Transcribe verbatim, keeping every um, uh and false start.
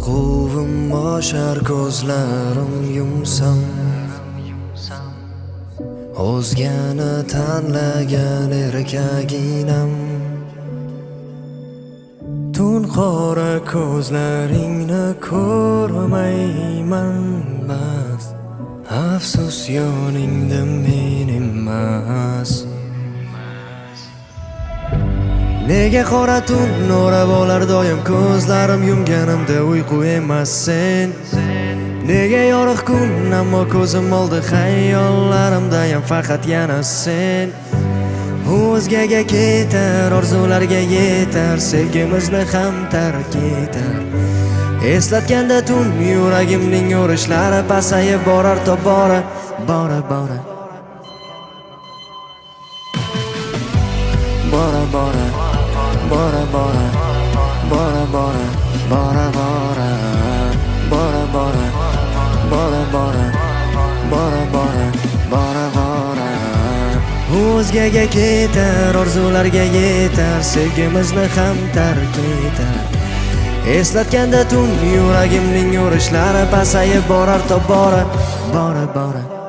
Qo'rquvim oshar ko'zlarim yumsam, o'zgani tanlagan erkaginam. Tun qora ko'zlaringni ko'rmayman bas, afsus yoningda men emas. Nega qora tun o'rab olar doim ko'zlarim yumganimda uyqu emas sen? Nega yorug' kun ammo ko'zim oldi xayollarimda ham faqat yana sen? O'zgaga ketar, orzularga yetar, sevgimizni ham tark etar. Eslatganda tun yuragimning urishlari pasayib borar tobora, bora bora bora bora bora bora bora bora bora bora bora bora bora bora bora bora bora bora o'zgaga ketar, orzularga yetar, sevgimizni ham tark etar. Eslatganda tun yuragimning urishlari pasayib borar tobora, bora bora